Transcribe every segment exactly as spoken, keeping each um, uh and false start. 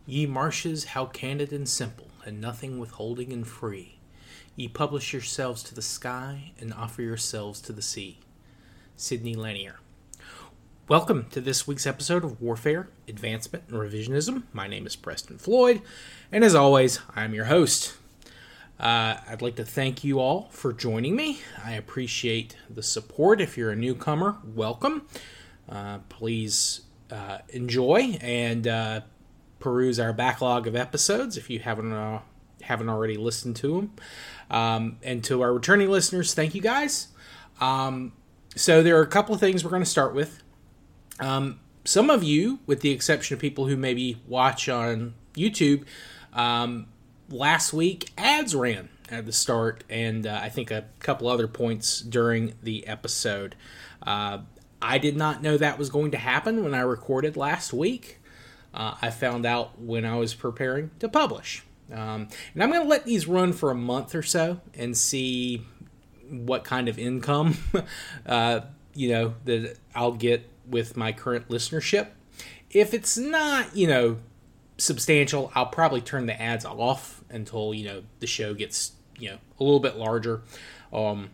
Ye marshes, how candid and simple, and nothing withholding and free. Ye publish yourselves to the sky, and offer yourselves to the sea. Sidney Lanier. Welcome to this week's episode of Warfare, Advancement, and Revisionism. My name is Preston Floyd, and as always, I'm your host. Uh, I'd like to thank you all for joining me. I appreciate the support. If you're a newcomer, welcome. Uh, please uh, enjoy and uh, peruse our backlog of episodes if you haven't uh, haven't already listened to them. Um, and to our returning listeners, thank you guys. Um, so there are a couple of things we're going to start with. Um, some of you, with the exception of people who maybe watch on YouTube, um, last week ads ran at the start, and uh, I think a couple other points during the episode. Uh, I did not know that was going to happen when I recorded last week. Uh, I found out when I was preparing to publish. Um, and I'm going to let these run for a month or so and see what kind of income, uh, you know, that I'll get with my current listenership. If it's not, you know, substantial, I'll probably turn the ads off until, you know, the show gets, you know, a little bit larger. Um,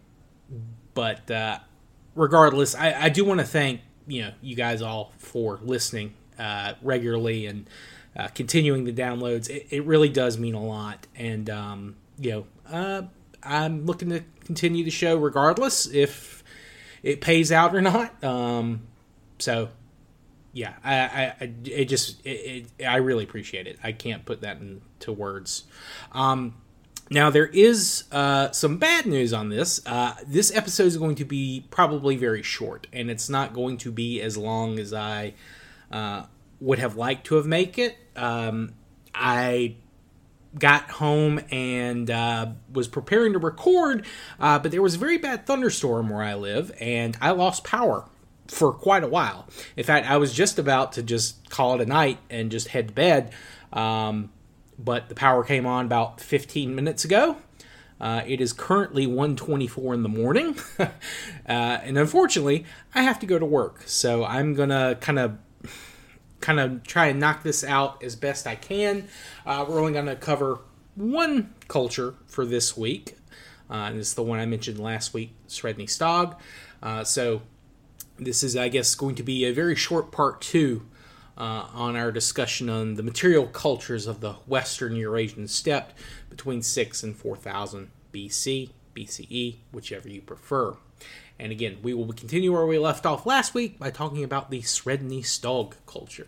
but uh, regardless, I, I do want to thank, you know, you guys all for listening uh, regularly and uh, continuing the downloads. It, it really does mean a lot. And, um, you know, uh, I'm looking to continue the show regardless if it pays out or not. Um, so, yeah, I, I, I it just, it, it, I really appreciate it. I can't put that into words. Um, now, there is uh, some bad news on this. Uh, this episode is going to be probably very short, and it's not going to be as long as I uh, would have liked to have made it. Um, I got home and uh, was preparing to record, uh, but there was a very bad thunderstorm where I live, and I lost power for quite a while. In fact, I was just about to just call it a night and just head to bed, um, but the power came on about fifteen minutes ago. Uh, it is currently one twenty-four in the morning, uh, and unfortunately, I have to go to work. So I'm gonna kind of, kind of try and knock this out as best I can. Uh, we're only gonna cover one culture for this week, uh, and it's the one I mentioned last week, Sredni Stog. Uh, so. This is, I guess, going to be a very short part two uh, on our discussion on the material cultures of the Western Eurasian steppe between six and four thousand B C, B C E, whichever you prefer. And again, we will continue where we left off last week by talking about the Sredni Stog culture.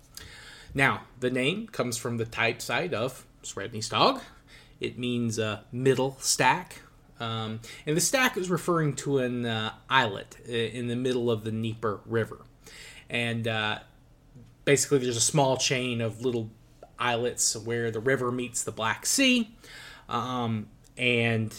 Now, the name comes from the type site of Sredni Stog. It means uh, middle stack. Um, and the stack is referring to an uh, islet in the middle of the Dnieper River. And uh, basically there's a small chain of little islets where the river meets the Black Sea. Um, and,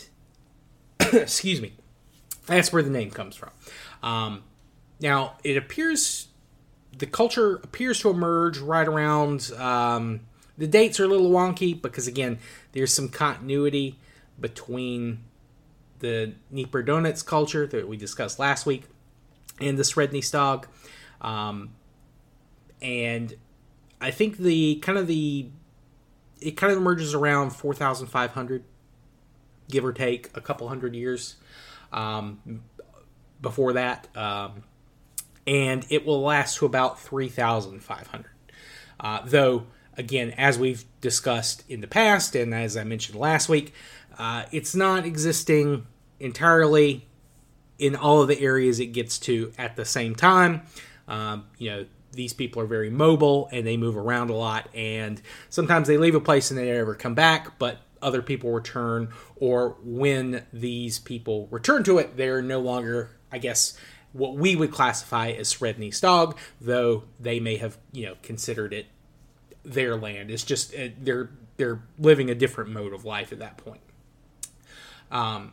excuse me, that's where the name comes from. Um, now, it appears, the culture appears to emerge right around, um, the dates are a little wonky because, again, there's some continuity between the Dnieper Donets culture that we discussed last week, and the Sredni Stog. Um, and I think the kind of the, it kind of emerges around four thousand five hundred, give or take a couple hundred years um, before that. Um, and it will last to about three thousand five hundred. Uh, though, again, as we've discussed in the past, and as I mentioned last week, Uh, it's not existing entirely in all of the areas it gets to at the same time. Um, you know, these people are very mobile and they move around a lot, and sometimes they leave a place and they never come back, but other people return, or when these people return to it, they're no longer, I guess, what we would classify as Sredni Stog, though they may have, you know, considered it their land. It's just, uh, they're, they're living a different mode of life at that point. Um,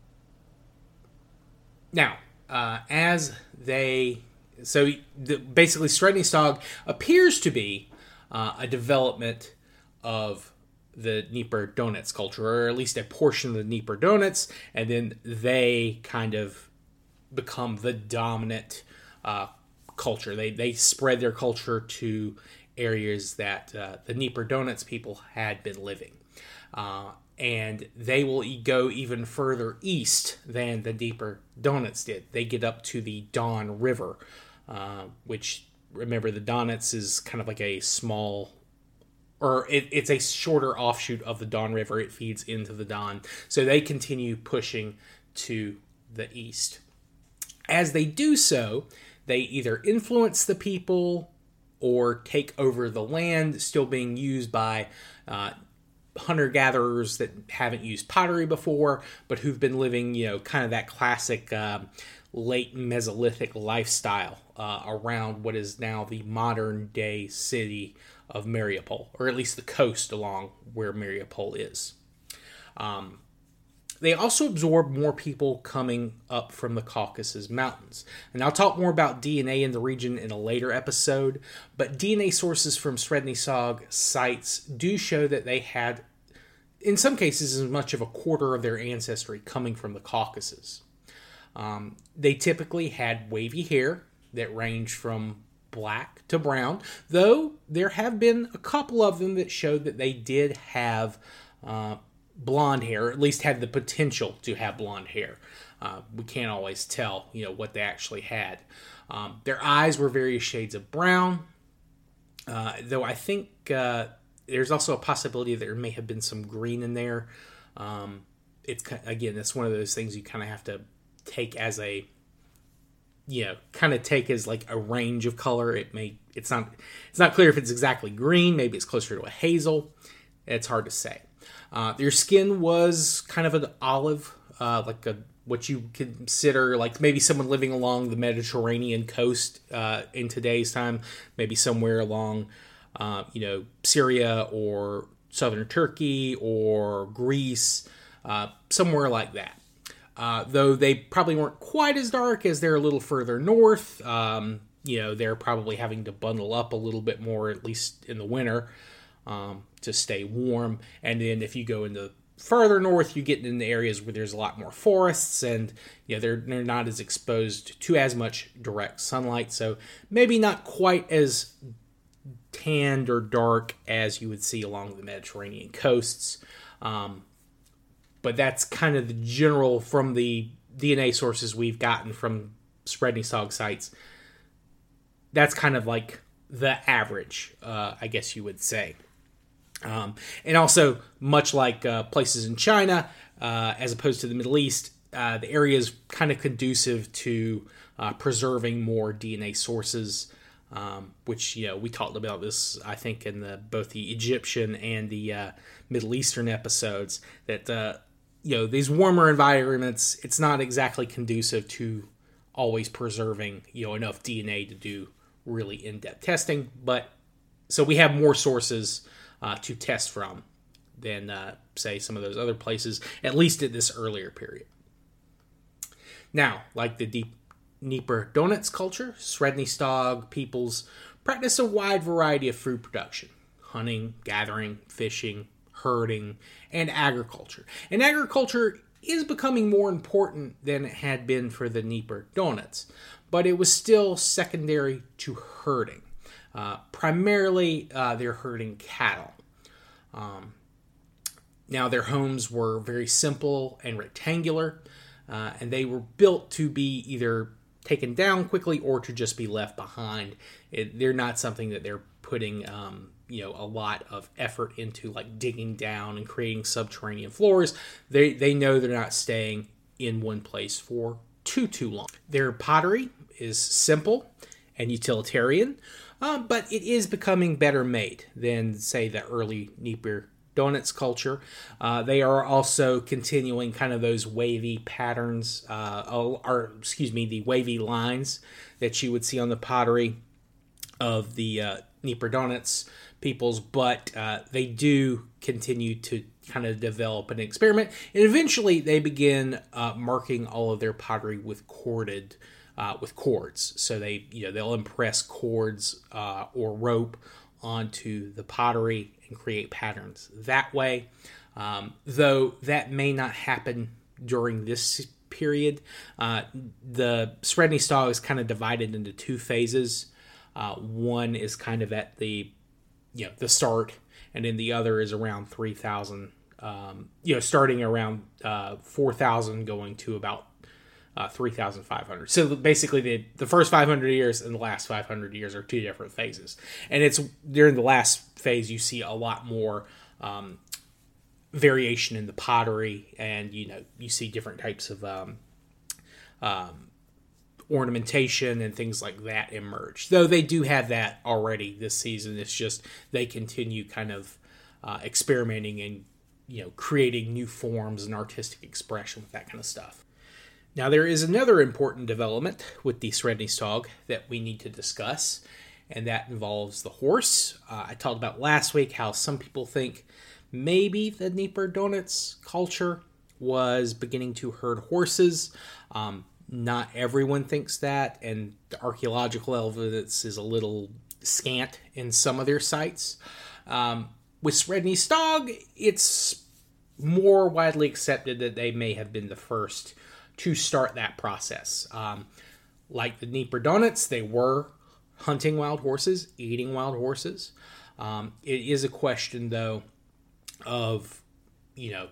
now, uh, as they, so the, basically Sredni Stog appears to be uh, a development of the Dnieper Donets culture, or at least a portion of the Dnieper Donets, and then they kind of become the dominant uh, culture. They they spread their culture to areas that uh, the Dnieper Donets people had been living. Uh, and they will go even further east than the Dnieper Donets did. They get up to the Don River, uh, which, remember, the Donets is kind of like a small, or it, it's a shorter offshoot of the Don River. It feeds into the Don. So they continue pushing to the east. As they do so, they either influence the people or take over the land still being used by uh, hunter-gatherers that haven't used pottery before, but who've been living, you know, kind of that classic uh, late Mesolithic lifestyle uh, around what is now the modern-day city of Mariupol, or at least the coast along where Mariupol is. Um, They also absorb more people coming up from the Caucasus Mountains. And I'll talk more about D N A in the region in a later episode, but D N A sources from Srednitsog sites do show that they had, in some cases, as much of a quarter of their ancestry coming from the Caucasus. Um, they typically had wavy hair that ranged from black to brown, though there have been a couple of them that showed that they did have uh, blonde hair, at least had the potential to have blonde hair. Uh, we can't always tell, you know, what they actually had. Um, their eyes were various shades of brown, uh, though I think uh, there's also a possibility that there may have been some green in there. Um, it's again, it's one of those things you kind of have to take as a, you know, kind of take as like a range of color. It may, it's not, it's not clear if it's exactly green. Maybe it's closer to a hazel. It's hard to say. Uh, their skin was kind of an olive, uh, like a what you consider like maybe someone living along the Mediterranean coast uh, in today's time, maybe somewhere along, uh, you know, Syria or southern Turkey or Greece, uh, somewhere like that. Uh, though they probably weren't quite as dark as they're a little further north. Um, you know, they're probably having to bundle up a little bit more, at least in the winter. Um, to stay warm. And then if you go into further north, you get into areas where there's a lot more forests, and you know, they're they're not as exposed to as much direct sunlight, so maybe not quite as tanned or dark as you would see along the Mediterranean coasts. Um, but that's kind of the general, from the D N A sources we've gotten from Srednitsog sites, that's kind of like the average, uh, I guess you would say. Um, and also, much like uh, places in China, uh, as opposed to the Middle East, uh, the area is kind of conducive to uh, preserving more D N A sources, um, which, you know, we talked about this, I think, in the both the Egyptian and the uh, Middle Eastern episodes, that, uh, you know, these warmer environments, it's not exactly conducive to always preserving, you know, enough D N A to do really in-depth testing. But so we have more sources Uh, to test from than, uh, say, some of those other places, at least at this earlier period. Now, like the deep Dnieper Donets culture, Srednitsog peoples practice a wide variety of food production: hunting, gathering, fishing, herding, and agriculture. And agriculture is becoming more important than it had been for the Dnieper Donets, but it was still secondary to herding. Uh, primarily, uh, they're herding cattle. Um, now, their homes were very simple and rectangular, uh, and they were built to be either taken down quickly or to just be left behind. It, they're not something that they're putting, um, you know, a lot of effort into, like digging down and creating subterranean floors. They they know they're not staying in one place for too too long. Their pottery is simple and utilitarian. Um, but it is becoming better made than, say, the early Dnieper Donets culture. Uh, they are also continuing kind of those wavy patterns, uh, or excuse me, the wavy lines that you would see on the pottery of the uh, Dnieper Donets peoples, but uh, they do continue to kind of develop and experiment, and eventually they begin uh, marking all of their pottery with corded Uh, with cords. So they, you know, they'll impress cords uh, or rope onto the pottery and create patterns that way. Um, though that may not happen during this period. Uh, the Srednitsog is kind of divided into two phases. Uh, one is kind of at the you know, the start, and then the other is around three thousand. Um, you know, starting around uh, four thousand, going to about uh, three thousand five hundred. So basically, the the first five hundred years and the last five hundred years are two different phases. And it's during the last phase you see a lot more um, variation in the pottery, and you know you see different types of um, um, ornamentation and things like that emerge. Though they do have that already this season. It's just they continue kind of uh, experimenting and you know creating new forms and artistic expression with that kind of stuff. Now, there is another important development with the Srednystog that we need to discuss, and that involves the horse. Uh, I talked about last week how some people think maybe the Dnieper Donets culture was beginning to herd horses. Um, not everyone thinks that, and the archaeological evidence is a little scant in some of their sites. Um, with Srednystog, it's more widely accepted that they may have been the first to start that process. Um, like the Dnieper Donets, they were hunting wild horses, eating wild horses. Um, it is a question, though, of, you know,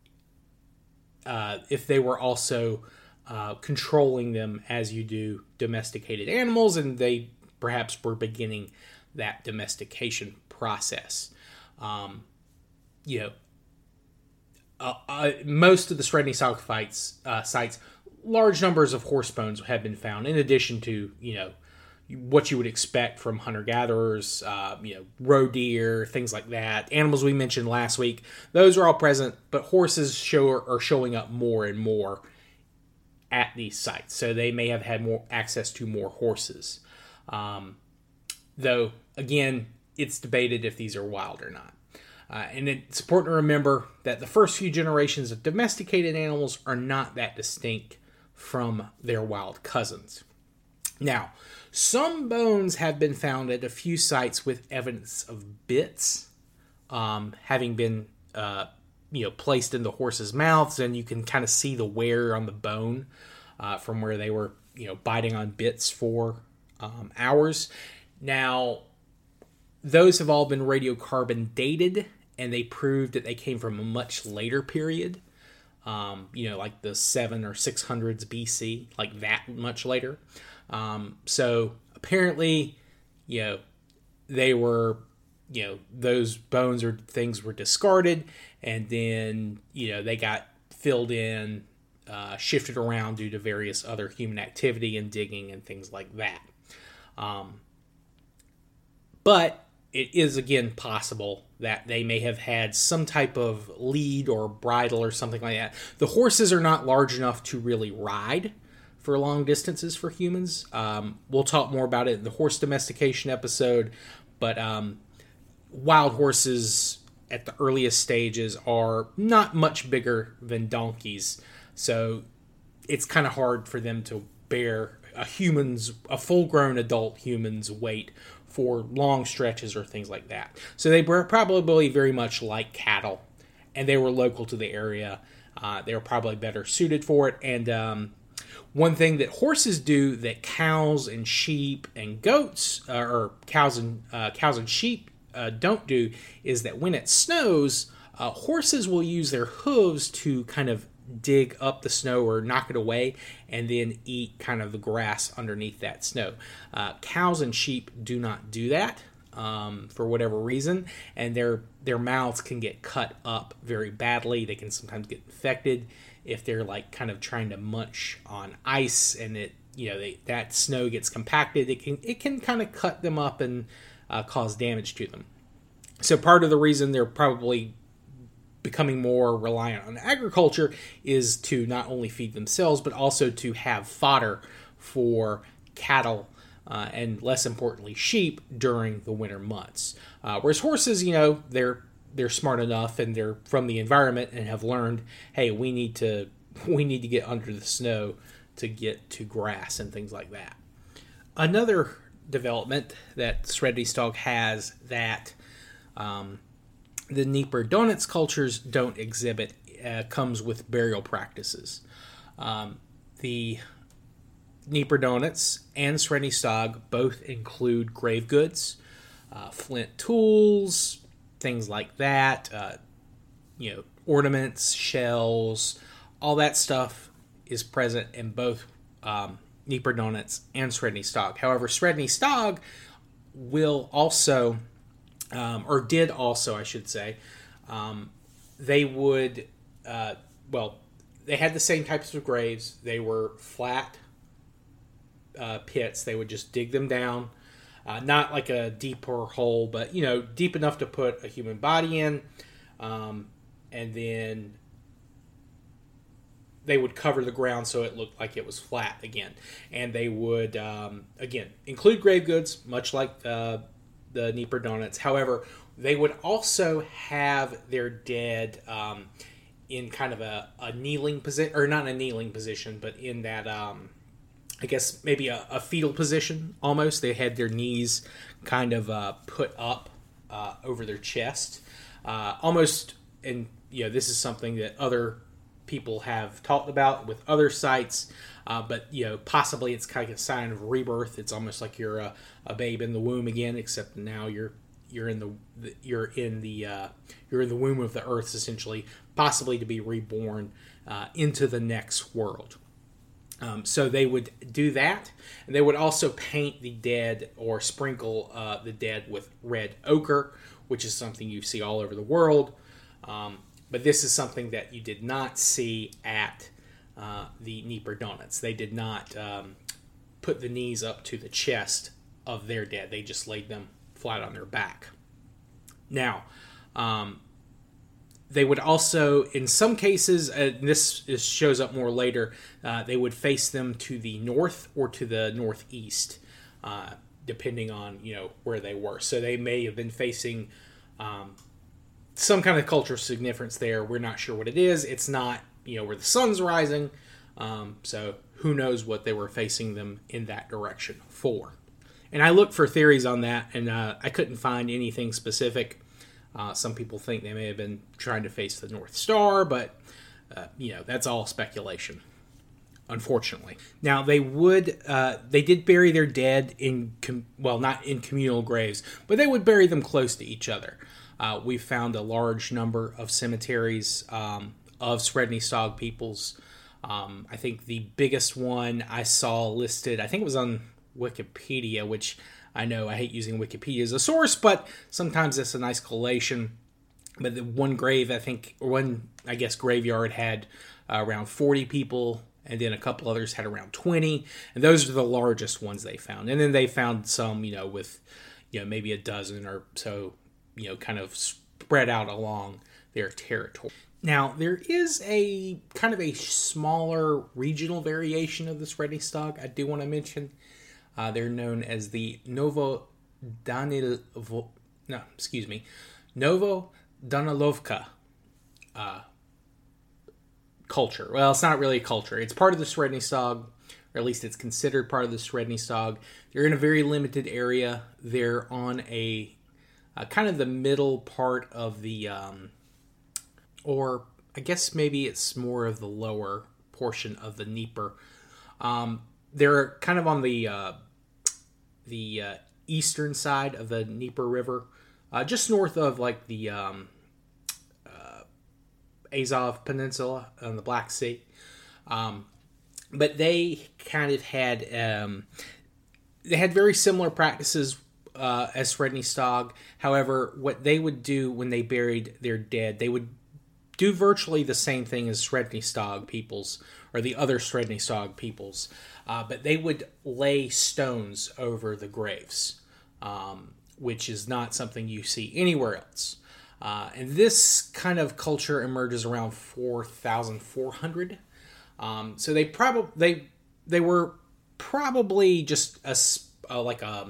uh, if they were also uh, controlling them as you do domesticated animals, and they perhaps were beginning that domestication process. Um, you know, Uh, uh, most of the Srednystog fights, uh, sites, large numbers of horse bones have been found, in addition to, you know, what you would expect from hunter-gatherers, uh, you know, roe deer, things like that. Animals we mentioned last week, those are all present, but horses show are showing up more and more at these sites, so they may have had more access to more horses. Um, though, again, it's debated if these are wild or not. Uh, and it's important to remember that the first few generations of domesticated animals are not that distinct from their wild cousins. Now, some bones have been found at a few sites with evidence of bits um, having been uh, you know, placed in the horses' mouths, and you can kind of see the wear on the bone uh, from where they were you know, biting on bits for um, hours. Now, those have all been radiocarbon dated, and they proved that they came from a much later period, um, you know, like the seven or six hundreds B C, like that much later. Um, so apparently, you know, they were, you know, those bones or things were discarded, and then, you know, they got filled in, uh, shifted around due to various other human activity and digging and things like that. Um, but it is, again, possible that they may have had some type of lead or bridle or something like that. The horses are not large enough to really ride for long distances for humans. Um, we'll talk more about it in the horse domestication episode, but um, wild horses at the earliest stages are not much bigger than donkeys, so it's kind of hard for them to bear a human's, a full-grown adult human's weight for long stretches or things like that. So they were probably very much like cattle, and they were local to the area. Uh, they were probably better suited for it. And um, one thing that horses do that cows and sheep and goats, uh, or cows and uh, cows and sheep uh, don't do, is that when it snows, uh, horses will use their hooves to kind of dig up the snow or knock it away, and then eat kind of the grass underneath that snow. Uh, cows and sheep do not do that um, for whatever reason, and their their mouths can get cut up very badly. They can sometimes get infected if they're like kind of trying to munch on ice, and it you know they, that snow gets compacted. It can it can kind of cut them up and uh, cause damage to them. So part of the reason they're probably becoming more reliant on agriculture is to not only feed themselves, but also to have fodder for cattle uh, and, less importantly, sheep during the winter months. Uh, whereas horses, you know, they're they're smart enough and they're from the environment and have learned, hey, we need to we need to get under the snow to get to grass and things like that. Another development that Srednystog has that um, the Dnieper Donets cultures don't exhibit uh, comes with burial practices. Um, the Dnieper Donets and Srednystog both include grave goods. uh, flint tools, things like that, uh, you know, ornaments, shells, all that stuff is present in both um, Dnieper Donetsk and Sredny Stog. However, Sredny Stog will also, um, or did also, I should say, um, they would, uh, well, they had the same types of graves. They were flat uh, pits. They would just dig them down. Uh, not like a deeper hole, but, you know, deep enough to put a human body in. Um, and then they would cover the ground so it looked like it was flat again. And they would, um, again, include grave goods, much like uh, the Dnieper Donetsk. However, they would also have their dead um, in kind of a, a kneeling position, or not a kneeling position, but in that, um, I guess, maybe a, a fetal position almost. They had their knees kind of uh, put up uh, over their chest. Uh, almost, and you know, this is something that other people have talked about with other sites, uh, but you know, possibly it's kind of a sign of rebirth. It's almost like you're a, a babe in the womb again, except now you're you're in the you're in the uh, you're in the womb of the earth, essentially, possibly to be reborn uh, into the next world. Um, so they would do that, and they would also paint the dead or sprinkle uh, the dead with red ochre, which is something you see all over the world. Um, but this is something that you did not see at uh, the Dnieper Donetsk. They did not um, put the knees up to the chest of their dead. They just laid them flat on their back. Now, um, they would also, in some cases, uh, this is, shows up more later, uh, they would face them to the north or to the northeast, uh, depending on, you know, where they were. So they may have been facing um, some kind of cultural significance there. We're not sure what it is. It's not, you know, where the sun's rising. Um, so who knows what they were facing them in that direction for. And I looked for theories on that, and uh, I couldn't find anything specific. Uh, some people think they may have been trying to face the North Star, but, uh, you know, that's all speculation, unfortunately. Now, they would, uh, they did bury their dead in, com- well, not in communal graves, but they would bury them close to each other. Uh, we found a large number of cemeteries um, of Sredny Stog peoples. Um, I think the biggest one I saw listed, I think it was on Wikipedia, which I know I hate using Wikipedia as a source, but sometimes it's a nice collation. But the one grave, I think, or one, I guess, graveyard had uh, around forty people, and then a couple others had around twenty, and those are the largest ones they found. And then they found some, you know, with, you know, maybe a dozen or so, you know, kind of spread out along their territory. Now, there is a kind of a smaller regional variation of the Sredny Stog I do want to mention. Uh, they're known as the Novo Danilovo, no, excuse me, Novo Danilovka uh, culture. Well, it's not really a culture. It's part of the Sredny Stog, or at least it's considered part of the Sredny Stog. They're in a very limited area. They're on a uh, kind of the middle part of the, um, or I guess maybe it's more of the lower portion of the Dnieper. Um, they're kind of on the uh, the uh, eastern side of the Dnieper River, uh, just north of like the um, uh, Azov Peninsula on the Black Sea. Um, but they kind of had um, they had very similar practices uh, as Sredny Stog. However, what they would do when they buried their dead, they would do virtually the same thing as Sredny Stog peoples, or the other Sredny Stog peoples, uh, but they would lay stones over the graves, um, which is not something you see anywhere else. Uh, and this kind of culture emerges around four thousand four hundred. Um, so they probably they they were probably just a, a like a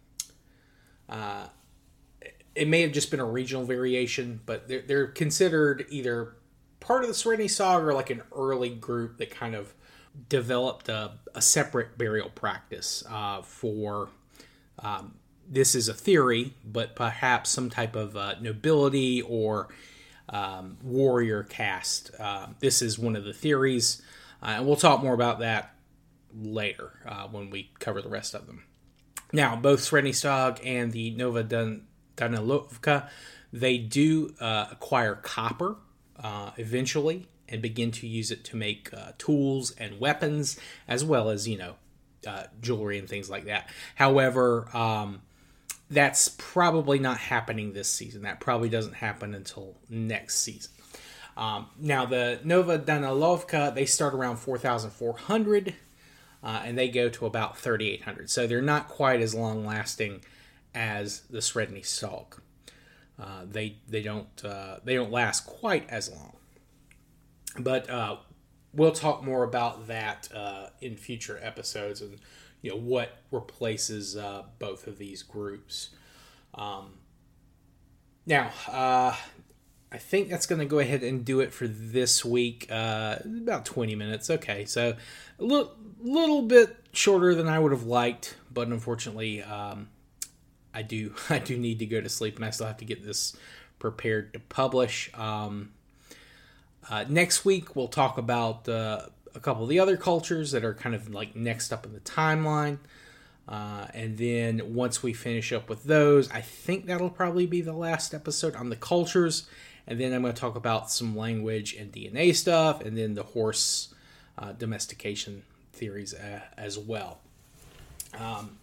uh, it may have just been a regional variation, but they're, they're considered either part of the Sredny Stog or like an early group that kind of developed a, a separate burial practice uh, for, um, this is a theory, but perhaps some type of uh, nobility or um, warrior caste. Uh, this is one of the theories, uh, and we'll talk more about that later uh, when we cover the rest of them. Now, both Sredni and the Nova Dan- Danilovka, they do uh, acquire copper uh, eventually and begin to use it to make uh, tools and weapons, as well as, you know, uh, jewelry and things like that. However, um, that's probably not happening this season. That probably doesn't happen until next season. Um, now, the Nova Danilovka, they start around four thousand four hundred, uh, and they go to about thirty-eight hundred. So they're not quite as long-lasting as the Sredni Stalk. Uh, they they don't uh, they don't last quite as long. But uh, we'll talk more about that uh, in future episodes, and you know what replaces uh, both of these groups. Um, now, uh, I think that's going to go ahead and do it for this week. Uh, about twenty minutes. Okay, so a little, little bit shorter than I would have liked, but unfortunately, um, I do I do need to go to sleep, and I still have to get this prepared to publish. Um, uh, next week, we'll talk about uh, a couple of the other cultures that are kind of like next up in the timeline. Uh, and then once we finish up with those, I think that'll probably be the last episode on the cultures. And then I'm going to talk about some language and D N A stuff, and then the horse uh, domestication theories uh, as well. Um,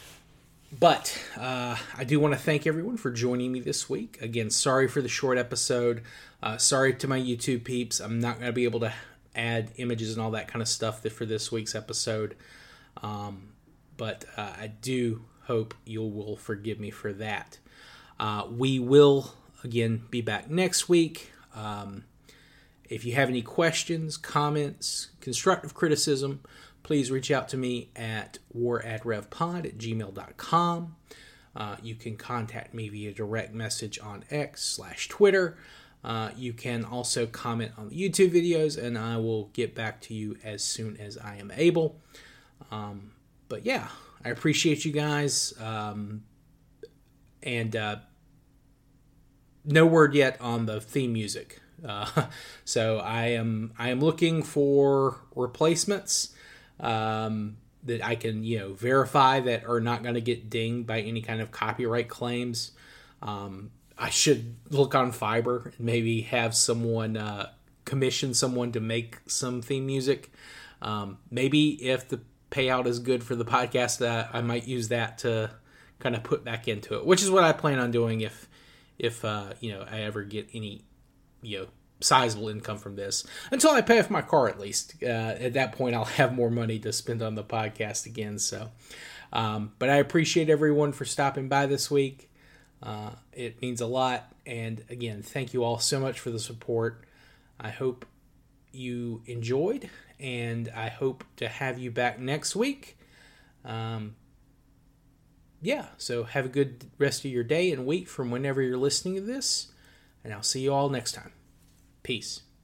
but uh, I do want to thank everyone for joining me this week. Again, sorry for the short episode. Uh, sorry to my YouTube peeps. I'm not going to be able to add images and all that kind of stuff for this week's episode. Um, but uh, I do hope you will forgive me for that. Uh, we will, again, be back next week. Um, if you have any questions, comments, constructive criticism, please reach out to me at waradrevpod at gmail dot com. Uh, you can contact me via direct message on X slash Twitter. Uh, you can also comment on the YouTube videos, and I will get back to you as soon as I am able. Um, but yeah, I appreciate you guys. Um, and uh, no word yet on the theme music. Uh, so I am I am looking for replacements um, that I can you know verify that are not going to get dinged by any kind of copyright claims. Um, I should look on Fiverr and maybe have someone uh, commission someone to make some theme music. Um, maybe if the payout is good for the podcast, uh, I might use that to kind of put back into it, which is what I plan on doing if if uh, you know I ever get any you know sizable income from this, until I pay off my car at least. Uh, at that point, I'll have more money to spend on the podcast again. So, um, but I appreciate everyone for stopping by this week. Uh, it means a lot. And again, thank you all so much for the support. I hope you enjoyed, and I hope to have you back next week. Um, yeah, so have a good rest of your day and week from whenever you're listening to this, and I'll see you all next time. Peace.